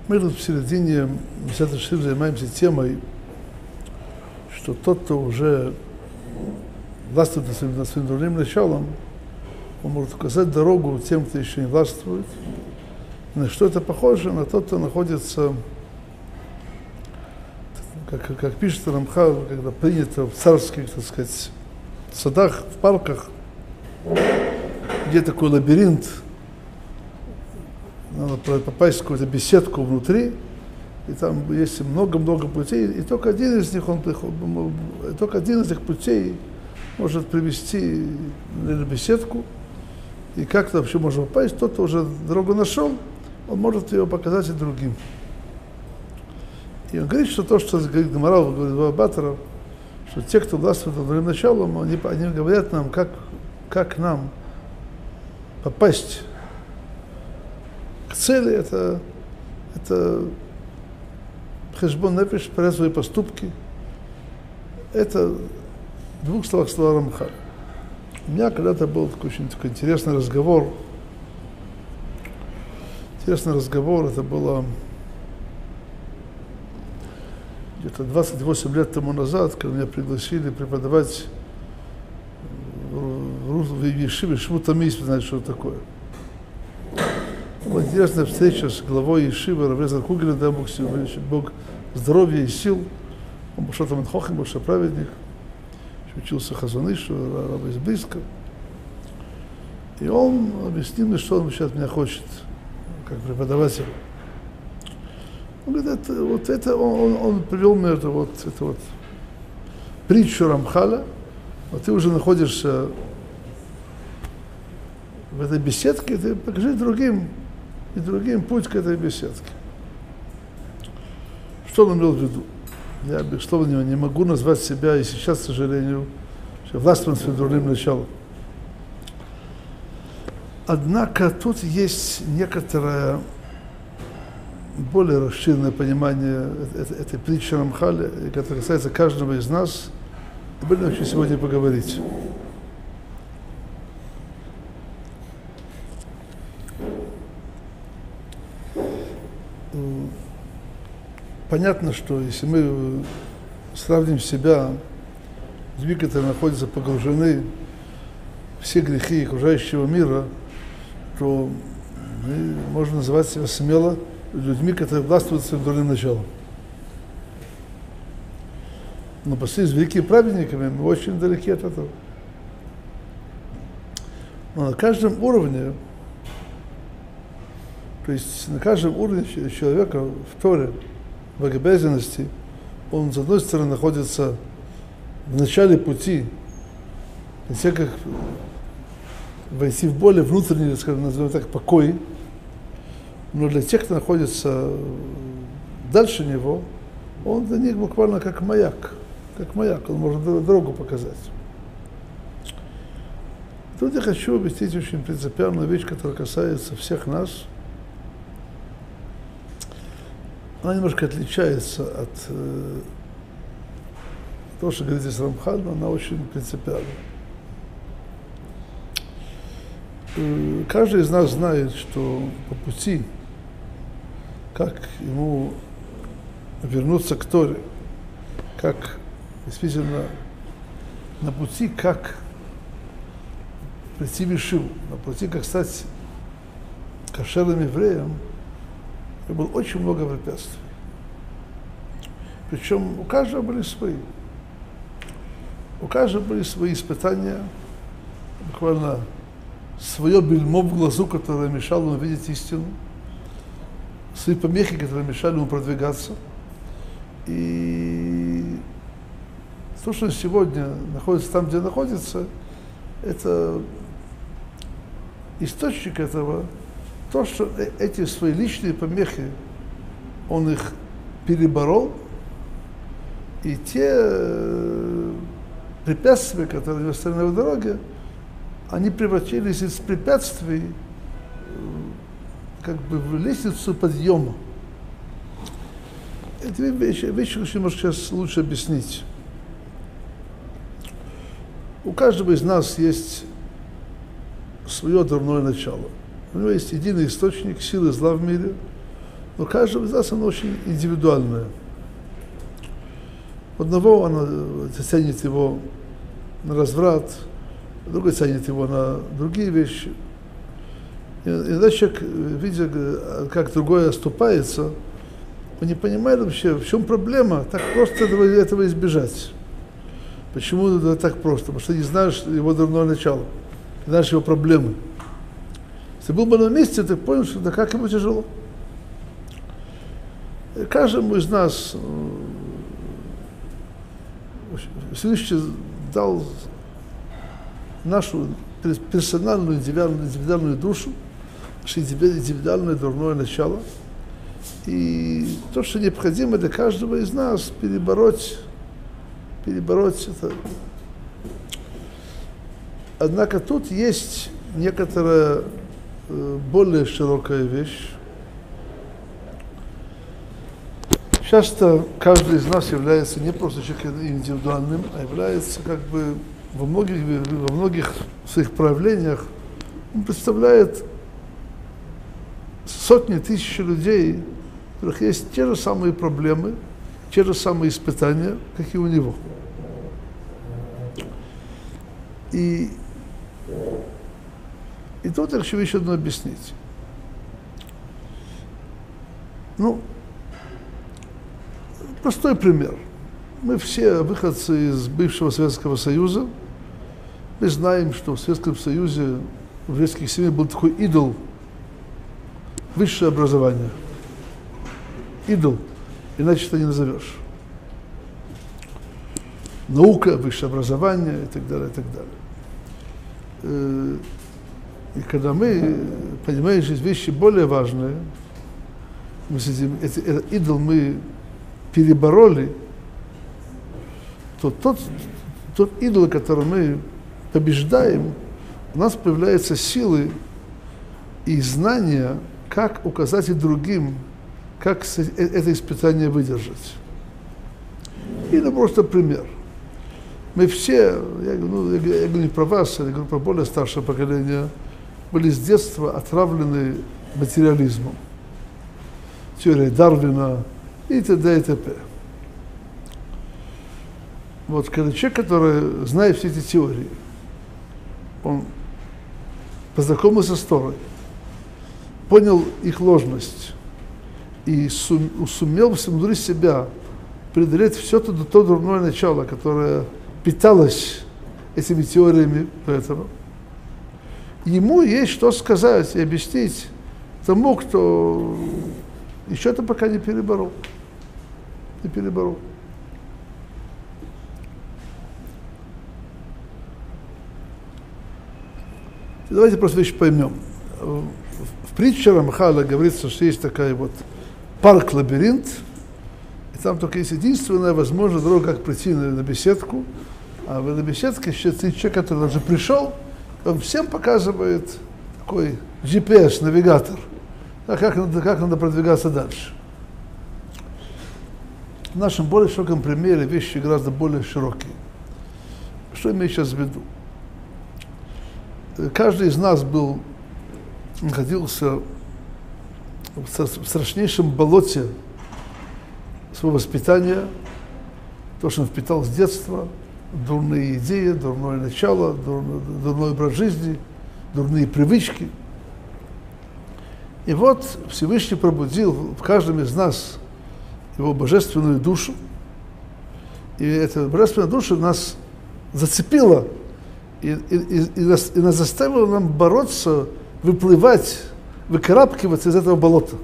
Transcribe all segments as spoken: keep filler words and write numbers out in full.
Мы тут в середине десятой шифр занимаемся темой, что тот, кто уже властвует над своим, над своим другим началом, он может указать дорогу тем, кто еще не властвует. На что это похоже? На тот, кто находится, как, как пишет Рамхаль, когда принято в царских, так сказать, садах, в парках, где такой лабиринт, надо попасть в какую-то беседку внутри, и там есть много-много путей, и только один из них, он, только один из этих путей может привести на беседку, и как-то вообще можно попасть. Тот, кто уже дорогу нашел, он может ее показать и другим. И он говорит, что то, что говорит Гемара, говорит Батара, что те, кто властвует над другим началом, они, они говорят нам, как, как нам попасть к цели. Это, это хэшбон нефеш, проверять свои поступки. Это в двух словах слова Рамхаль. У меня когда-то был такой очень такой интересный разговор. Интересный разговор, это было где-то двадцать восемь лет тому назад, когда меня пригласили преподавать в Ешиве, Шву Тамис, вы знаете, что это такое. Была интересная встреча с главой Ешивы, Рав Элиэзер Кугелем, дай Бог, Бог здоровья и сил. Он был что-то Хохем, большой праведник, учился Хазон Ишу, Рава из Близко. И он объяснил мне, что он сейчас меня хочет, как преподаватель. Он говорит, это, вот это, он, он привел мне это вот, это вот притчу Рамхаля. Вот ты уже находишься в этой беседке, ты покажи другим, и другим путь к этой беседке. Что он имел в виду? Я, безусловно, не могу назвать себя и сейчас, к сожалению, властвуем своим другим началом. Однако тут есть некоторое более расширенное понимание этой, этой притчи Рамхаля, которая касается каждого из нас. Об этом я хочу сегодня поговорить. Понятно, что если мы сравним себя с людьми, которые находятся погружены в все грехи окружающего мира, то мы можем называть себя смело людьми, которые властвуют своим дурным началом. Но по сравнению с великими праведниками мы очень далеки от этого. Но на каждом уровне, то есть на каждом уровне человека в Торе, в обязанности, он, с одной стороны, находится в начале пути, для тех, как войти в более внутренний, скажем, назовем так, покой, но для тех, кто находится дальше него, он для них буквально как маяк, как маяк, он может дорогу показать. Тут я хочу объяснить очень принципиальную вещь, которая касается всех нас. Она немножко отличается от э, того, что говорит здесь Рамхаль, но она очень принципиальна. Э, каждый из нас знает, что по пути, как ему вернуться к Торе, как действительно на пути, как прийти в Ешиву, на пути, как стать кошерным евреем, было очень много препятствий. Причем у каждого были свои. У каждого были свои испытания, буквально свое бельмо в глазу, которое мешало ему видеть истину, свои помехи, которые мешали ему продвигаться. И то, что он сегодня находится там, где находится, это источник этого, то, что эти свои личные помехи, он их переборол, и те препятствия, которые у него стояли на дороге, они превратились из препятствий как бы в лестницу подъема. Эти вещи, вещи очень, может, сейчас лучше объяснить. У каждого из нас есть свое дурное начало. У него есть единый источник силы зла в мире, Но каждого из нас оно очень индивидуальное. Одного оно ценит его на разврат, другой ценит его на другие вещи. И иначе человек, видя, как другой оступается, он не понимает вообще, в чем проблема, так просто этого, этого избежать. Почему это так просто? Потому что ты не знаешь его дурное начало, не знаешь его проблемы. Если был бы на месте, ты понял, что да как ему тяжело. И каждому из нас Всевышний дал нашу персональную, индивидуальную душу, наше индивидуальное дурное начало. И то, что необходимо для каждого из нас, перебороть, перебороть это. Однако тут есть некоторая э, более широкая вещь. Часто каждый из нас является не просто человеком индивидуальным, а является как бы во многих, во многих своих проявлениях, он представляет сотни тысяч людей, у которых есть те же самые проблемы, те же самые испытания, как и у него. И, и тут я хочу еще одно объяснить. Ну, простой пример. Мы все выходцы из бывшего Советского Союза. Мы знаем, что в Советском Союзе в еврейских семьях был такой идол – высшее образование. Идол, иначе это не назовешь. Наука, высшее образование и так далее, и так далее. И когда мы понимаем, что есть вещи более важные, мы с этим, этот идол мы перебороли, то тот, тот идол, который мы побеждаем, у нас появляются силы и знания, как указать и другим, как это испытание выдержать. Или просто пример. Мы все, я, ну, я, я говорю не про вас, я говорю про более старшее поколение, были с детства отравлены материализмом. Теория Дарвина и т.д. и т.п. Вот когда человек, который знает все эти теории, он познакомился с Торой, понял их ложность и сум, сумел внутри себя преодолеть все то, то дурное начало, которое питалось этими теориями этого. Ему есть что сказать и объяснить тому, кто еще это пока не переборол. Не переборол. Давайте просто вещь поймем. В притче Рамхала говорится, что есть такая вот парк-лабиринт, и там только есть единственная возможная дорога, как прийти на, на беседку, а в этой беседке еще человек, который уже пришел, он всем показывает такой джи пи эс, навигатор, а как, надо, как надо продвигаться дальше. В нашем более широком примере вещи гораздо более широкие. Что имею сейчас в виду? Каждый из нас был, находился в страшнейшем болоте своего воспитания, то, что он впитал с детства, дурные идеи, дурное начало, дурной, дурной образ жизни, дурные привычки. И вот Всевышний пробудил в каждом из нас его божественную душу, и эта божественная душа нас зацепила и, и, и, и, нас, и нас заставила нам бороться, выплывать, выкарабкиваться из этого болота.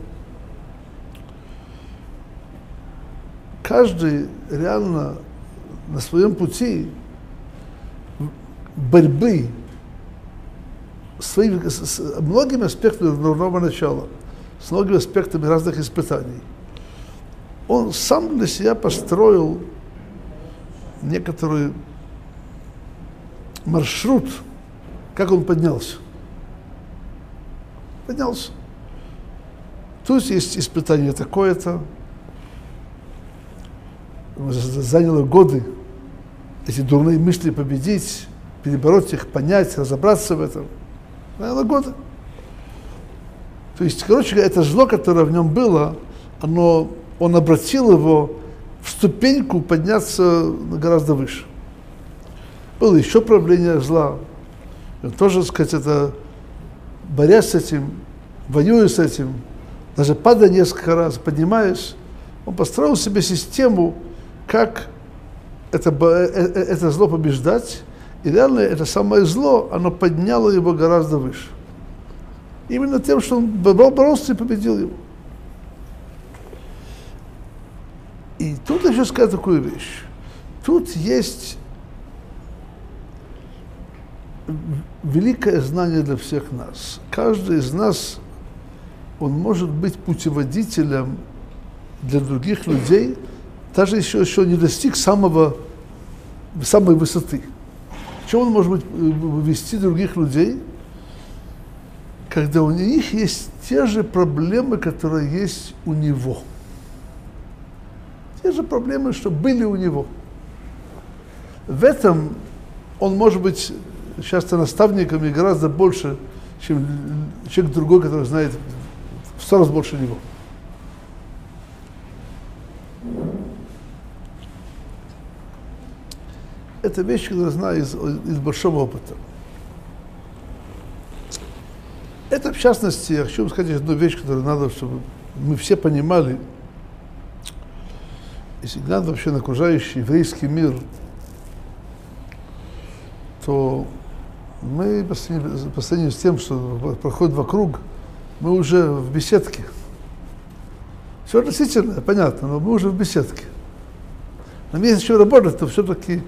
Каждый реально на своем пути борьбы с, своими, с многими аспектами дурного начала, с многими аспектами разных испытаний. Он сам для себя построил некоторый маршрут, как он поднялся. Поднялся. Тут есть испытание такое-то. Заняло годы эти дурные мысли победить, перебороть их, понять, разобраться в этом. Заняло годы. То есть, короче говоря, это зло, которое в нем было, оно, он обратил его в ступеньку подняться гораздо выше. Было еще проявление зла. И он тоже, так сказать, это, борясь с этим, воюя с этим, даже падая несколько раз, поднимаясь, он построил себе систему, как это, это зло побеждать. И реально это самое зло, оно подняло его гораздо выше. Именно тем, что он боролся и победил его. И тут еще сказать такую вещь. Тут есть великое знание для всех нас. Каждый из нас, он может быть путеводителем для других людей, даже еще, еще не достиг самого, самой высоты. Чем он может быть, вести других людей, когда у них есть те же проблемы, которые есть у него. Те же проблемы, что были у него. В этом он может быть часто наставником и гораздо больше, чем человек другой, который знает в сто раз больше него. Это вещь, которую я знаю из, из большого опыта. Это, в частности, я хочу сказать одну вещь, которую надо, чтобы мы все понимали. Если глянуть вообще на окружающий еврейский мир, то мы по сравнению с тем, что проходит вокруг, мы уже в беседке. Все относительно, понятно, но мы уже в беседке. Нам есть еще работать, то все-таки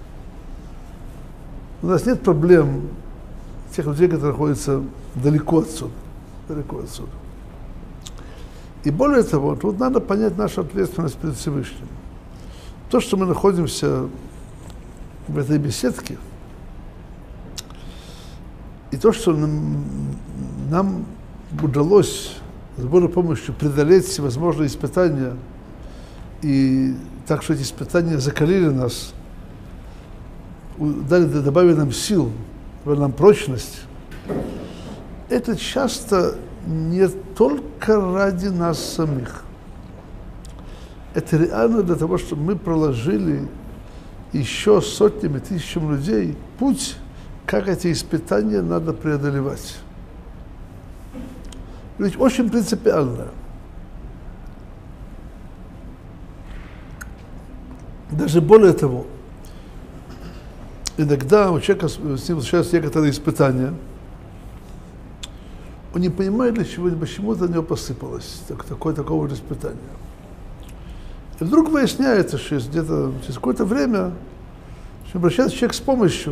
у нас нет проблем тех людей, которые находятся далеко отсюда, далеко отсюда. И более того, тут надо понять нашу ответственность перед Всевышним. То, что мы находимся в этой беседке, и то, что нам, нам удалось с Божьей помощью преодолеть всевозможные испытания, и так что эти испытания закалили нас, дали, добавили нам сил, добавили нам прочность, это часто не только ради нас самих. Это реально для того, чтобы мы проложили еще сотнями, тысячам людей путь, как эти испытания надо преодолевать. Ведь очень принципиально. Даже более того, иногда у человека с ним случаются некоторые испытания, он не понимает, для чего, почему-то на него посыпалось так, такое, такого же испытания. И вдруг выясняется, что где-то через какое-то время обращается человек с помощью.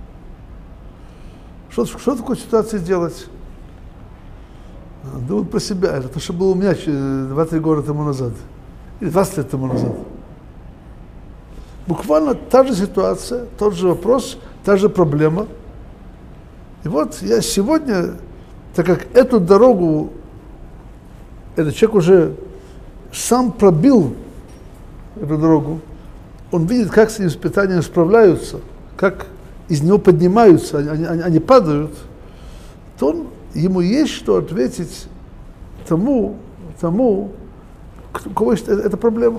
Что, что в такой ситуации делать? Думаю про себя. Это то, что было у меня два-три года тому назад. Или двадцать лет тому назад. Буквально та же ситуация, тот же вопрос, та же проблема. И вот я сегодня, так как эту дорогу этот человек уже сам пробил эту дорогу, он видит, как с этим испытанием справляются, как из него поднимаются, они, они, они падают, то он, ему есть что ответить тому, тому, у кого есть эта проблема.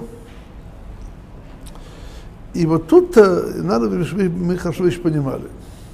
И вот тут-то надо, мы хорошо вещь понимали.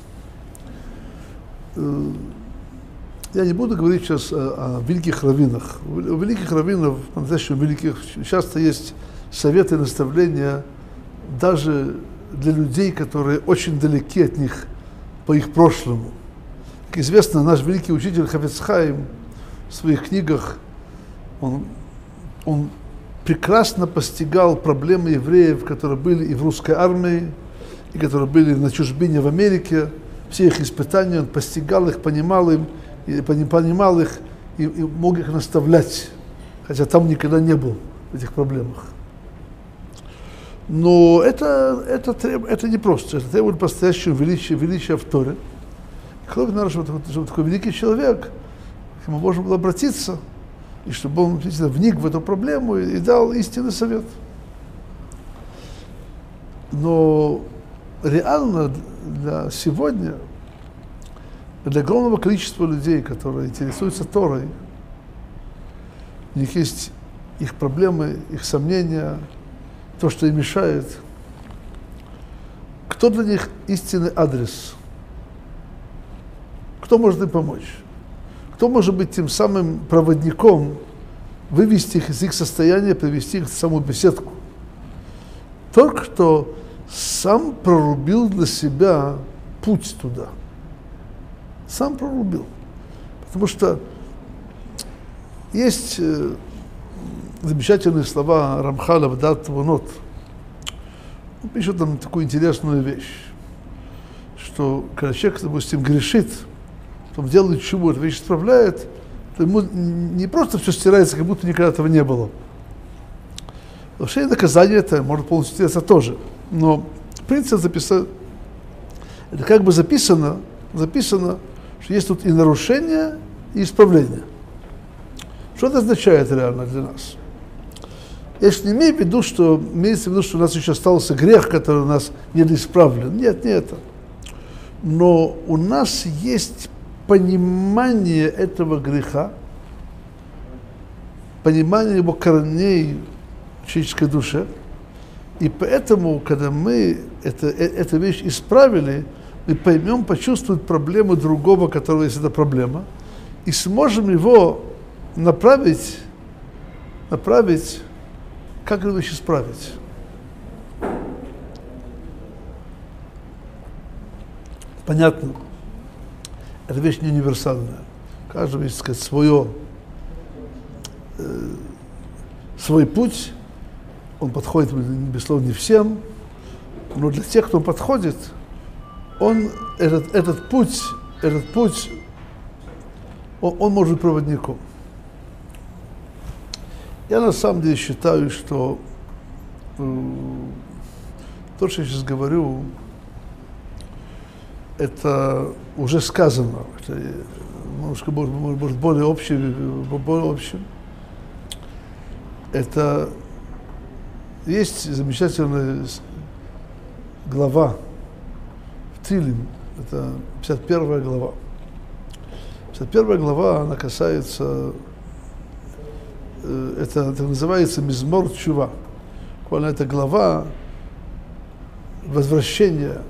Я не буду говорить сейчас о, о великих раввинах. У великих раввинов, по-настоящему великих, часто есть советы и наставления даже для людей, которые очень далеки от них по их прошлому. Как известно, наш великий учитель Хафец Хаим в своих книгах, он, он прекрасно постигал проблемы евреев, которые были и в русской армии, и которые были на чужбине в Америке. Все их испытания, он постигал их, понимал им, и понимал их, и, и мог их наставлять, хотя там никогда не был в этих проблемах. Но это, это, треб, это не просто, это требует по-настоящему величия, величия в Торе. Кроме того, чтобы, чтобы такой великий человек, к нему можно было обратиться, и чтобы он вник в эту проблему и, и дал истинный совет. Но реально для сегодня, для огромного количества людей, которые интересуются Торой, у них есть их проблемы, их сомнения, то, что им мешает. Кто для них истинный адрес? Кто может им помочь? Кто может быть тем самым проводником, вывести их из их состояния, привести их в саму беседку? Тот, кто сам прорубил для себя путь туда. Сам прорубил. Потому что есть э, замечательные слова Рамхаля в Дат Твунот. Он пишет там такую интересную вещь, что когда человек, допустим, грешит, он делает чего, эту вещь исправляет, то ему не просто все стирается, как будто никогда этого не было. Вообще наказание это может полностью стираться тоже. Но принцип записан, это как бы записано, записано, что есть тут и нарушение, и исправление. Что это означает реально для нас? Я же не имею в виду, что имеется в виду, что у нас еще остался грех, который у нас не исправлен. Нет, не это. Но у нас есть понимание этого греха, понимание его корней в человеческой душе. И поэтому, когда мы это, эту вещь исправили, мы поймем, почувствуем проблему другого, у которого есть эта проблема, и сможем его направить, направить, как эту вещь исправить. Понятно, эта вещь не универсальная. Каждый есть, так сказать, свое, э, свой путь. Он подходит, безусловно, не всем, но для тех, кто подходит, он, этот, этот путь, этот путь, он, он может быть проводником. Я на самом деле считаю, что э, то, что я сейчас говорю, это уже сказано. Это немножко, может, может, более общим, более общим. Это есть замечательная глава в Тилим, это пятьдесят первая глава. пятьдесят первая глава, она касается, это, это называется Мизмор Тшува. Это глава возвращения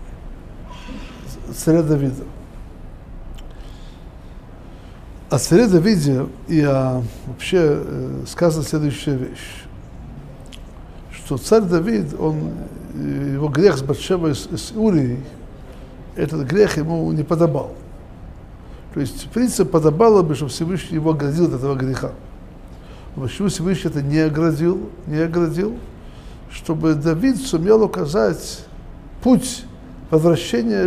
царя Давида. О царе Давиде и о, вообще э, сказана следующая вещь, что царь Давид, он, его грех с Батшевой, с, с Урией, этот грех ему не подобал. То есть, в принципе, подобало бы, чтобы Всевышний его оградил от этого греха. Но почему Всевышний это не оградил, не оградил, чтобы Давид сумел указать путь возвращения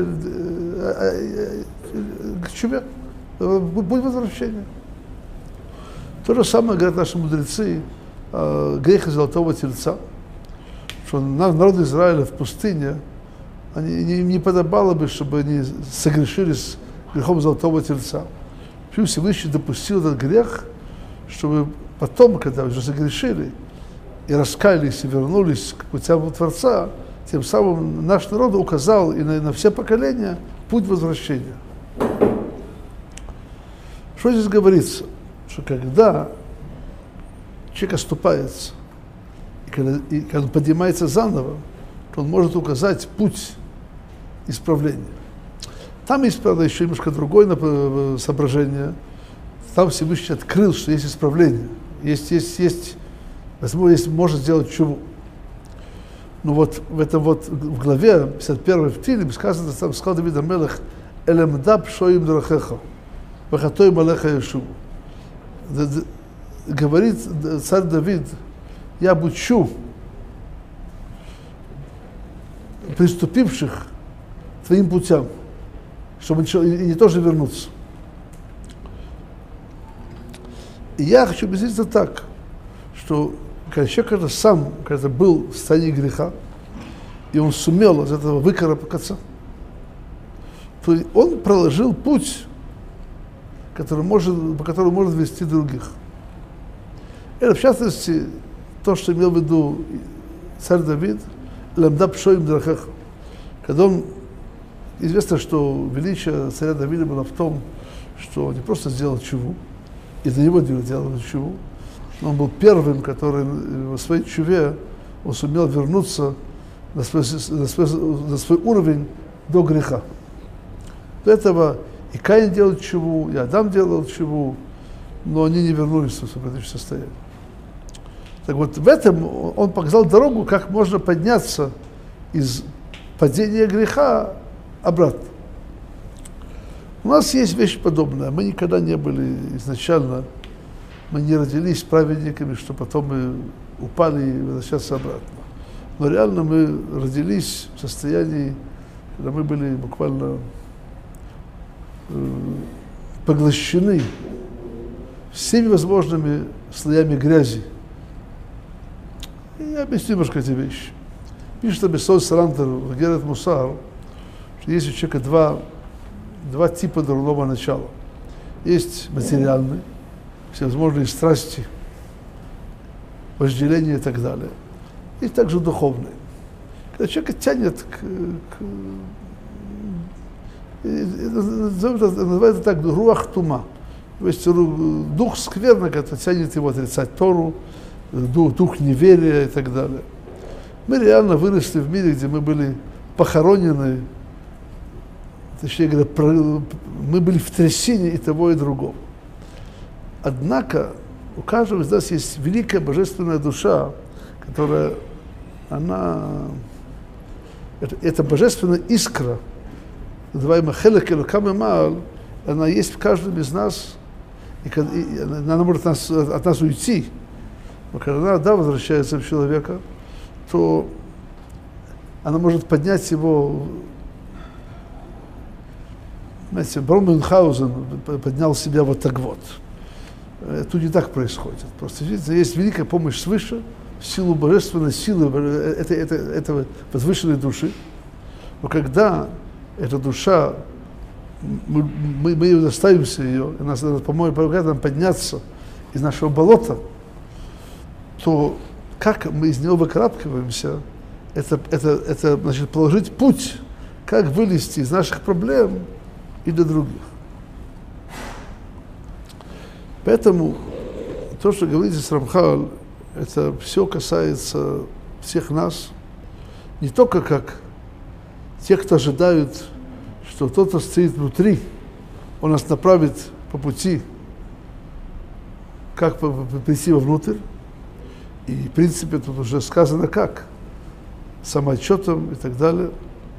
к чуве, путь возвращения. То же самое говорят наши мудрецы о грехе золотого тельца, что народ Израиля в пустыне, они, не, не подобало бы, чтобы они согрешили с грехом золотого тельца. Почему Всевышний допустил этот грех, чтобы потом, когда уже согрешили и раскаялись и вернулись к путям Творца, тем самым наш народ указал и на, на все поколения путь возвращения. Что здесь говорится? Что когда человек оступается, и когда, и когда он поднимается заново, то он может указать путь исправления. Там есть, правда, еще немножко другое соображение. Там Всевышний открыл, что есть исправление. Есть, есть, есть, возможно, есть, может сделать чуву. Но вот в этом вот в главе пятьдесят первой в Тилим сказано, там сказал Давид ха-Мелех, «Элемда пшоим драхеха, вахатоим алеха Йешуву». Говорит царь Давид, я обучу приступивших твоим путям, чтобы и не тоже вернуться. И я хочу объяснить это так, что когда человек когда сам когда был в состоянии греха, и он сумел из этого выкарабкаться, то он проложил путь, который может, по которому может вести других. Это, в частности, то, что имел в виду царь Давид, «Ламда пшоим драхеха». Когда он, известно, что величие царя Давида было в том, что он не просто сделал чуву, и для него делал чуву, Он был первым, который в своей чуве он сумел вернуться на свой, на свой, на свой уровень до греха. До этого и Каин делал чуву, и Адам делал чуву, но они не вернулись в свое предыдущее состояние. Так вот, в этом он показал дорогу, как можно подняться из падения греха обратно. У нас есть вещь подобная. Мы никогда не были изначально, мы не родились праведниками, что потом мы упали и возвращаться обратно. Но реально мы родились в состоянии, когда мы были буквально э, поглощены всеми возможными слоями грязи. И я объясню немножко эти вещи. Пишет Абисоль Салантер в Герет Мусар, что есть у человека два, два типа дурного начала. Есть материальный, всевозможные страсти, вожделение и так далее. И также духовный. Когда человека тянет к... к называется так руах тума. То есть дух скверный, который тянет его отрицать Тору, дух, дух неверия и так далее. Мы реально выросли в мире, где мы были похоронены, точнее говоря, мы были в трясине и того, и другого. Однако у каждого из нас есть великая божественная душа, которая, она, это, это божественная искра, называемая хелек элокам эмал, она есть в каждом из нас, и, и она может от нас, от нас уйти. Но когда она, да, возвращается в человека, то она может поднять его. Знаете, барон Мюнхгаузен поднял себя вот так вот. Тут не так происходит. Просто видите, есть великая помощь свыше, в силу божественной силы этой, этой, этой возвышенной души. Но когда эта душа, мы, мы, мы ее заставимся ее, и нас помогает, помогает нам подняться из нашего болота, то как мы из него выкарабкиваемся, это, это, это значит положить путь, как вылезти из наших проблем и до других. Поэтому то, что говорите с Рамхаль, это все касается всех нас, не только как тех, кто ожидают, что тот, кто стоит внутри, он нас направит по пути, как прийти вовнутрь. И, в принципе, тут уже сказано как, самоотчетом и так далее.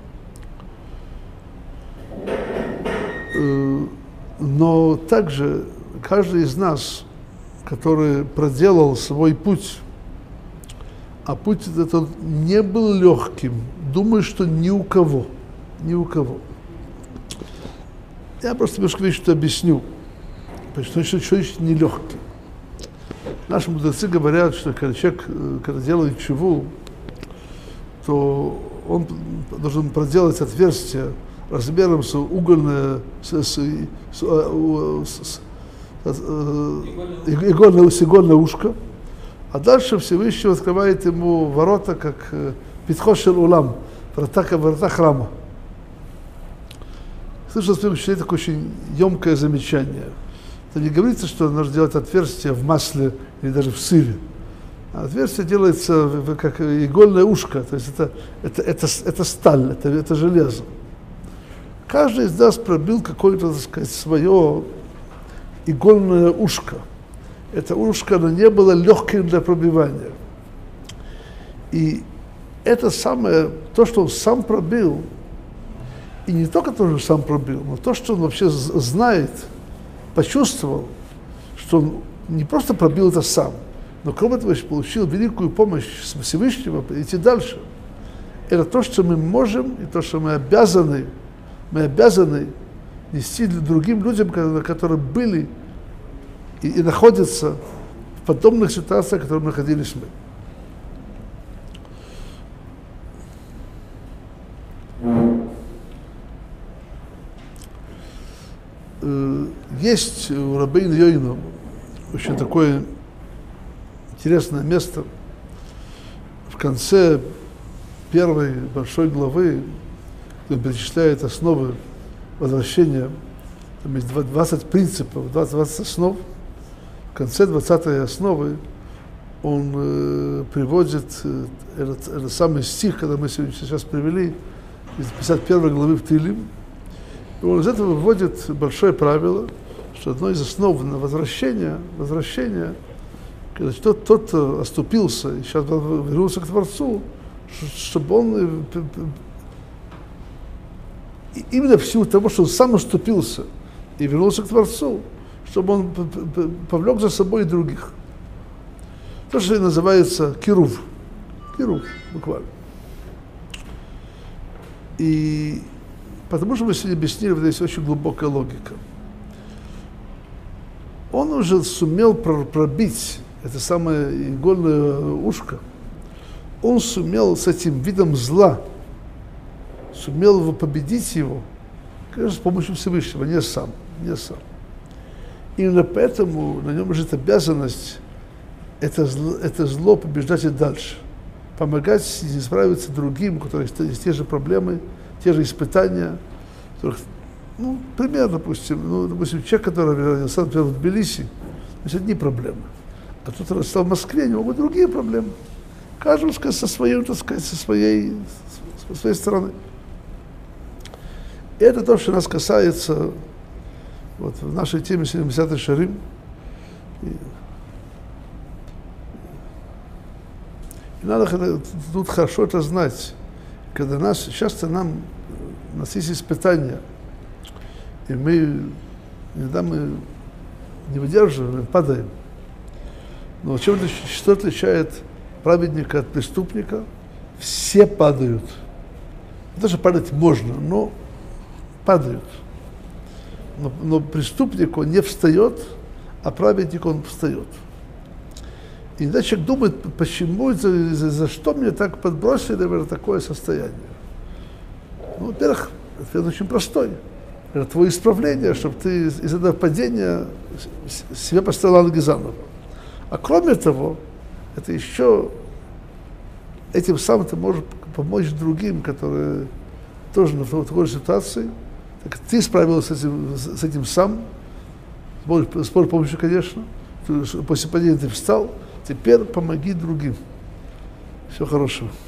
Но также каждый из нас, который проделал свой путь, а путь этот не был легким, думаю, что ни у кого, ни у кого. Я просто немножко вещи объясню, потому что что нелегкий. Наши мудрецы говорят, что когда человек, когда делает чуву, то он должен проделать отверстие размером с угольное, с, с, с, с, с, игольное, с игольное ушко, а дальше Всевышний открывает ему ворота, как Питхошел Улам, врата, врата храма. Слышал в своем числе такое очень емкое замечание. Это не говорится, что нужно делать отверстие в масле или даже в сыре. А отверстие делается как игольное ушко, то есть это, это, это, это сталь, это, это железо. Каждый из нас пробил какое-то, так сказать, свое игольное ушко. Это ушко, оно не было легким для пробивания. И это самое, то, что он сам пробил, и не только то, что сам пробил, но то, что он вообще знает, почувствовал, что он не просто пробил это сам, но кроме того, получил великую помощь Всевышнего идти дальше. Это то, что мы можем, и то, что мы обязаны, мы обязаны нести другим людям, которые были и, и находятся в подобных ситуациях, в которых находились мы. Есть у Рабейну Йойну очень такое интересное место в конце первой большой главы, где он перечисляет основы возвращения. Там есть двадцать принципов, двадцать основ. В конце двадцатой основы он э, приводит э, этот, этот самый стих, который мы сегодня сейчас привели, из пятьдесят первой главы в Тилим. И он из этого выводит большое правило, что одно из основ на возвращение, возвращение, когда тот, тот, кто оступился и сейчас вернулся к Творцу, чтобы он именно в силу того, что он сам оступился и вернулся к Творцу, чтобы он повлек за собой и других. То, что называется кирув. Кирув, буквально. И потому что мы сегодня объяснили, что здесь очень глубокая логика. Он уже сумел пробить это самое игольное ушко. Он сумел с этим видом зла, сумел его победить его, конечно, с помощью Всевышнего, не сам, не сам. Именно поэтому на нем лежит обязанность это зло, это зло побеждать и дальше. Помогать справиться другим, у которых есть те же проблемы, те же испытания. Которых, ну, пример, допустим, ну, допустим, человек, который родился, например, в Тбилиси, значит, одни проблемы. А тот, который стал в Москве, у него будут другие проблемы. Каждый, сказать, со своей, так сказать, со своей, со своей стороны. И это то, что нас касается вот, в нашей теме семидесятый Шарим. И, и надо тут хорошо это знать. Когда нас, часто нам, у нас есть испытания, и мы, иногда мы не выдерживаем, мы падаем. Но чем это, что отличает праведника от преступника? Все падают. Даже падать можно, но падают. Но, но преступник, он не встает, а праведник, он встает. И иногда человек думает, почему, за, за, за что мне так подбросили, наверное, такое состояние. Ну, во-первых, ответ очень простой. Это твое исправление, чтобы ты из этого падения себя поставил ноги заново. А кроме того, это еще этим самым ты можешь помочь другим, которые тоже в такой же ситуации. Так ты справился с этим, с этим сам, с Божьей помощью, конечно. После падения ты встал, теперь помоги другим. Всего хорошего.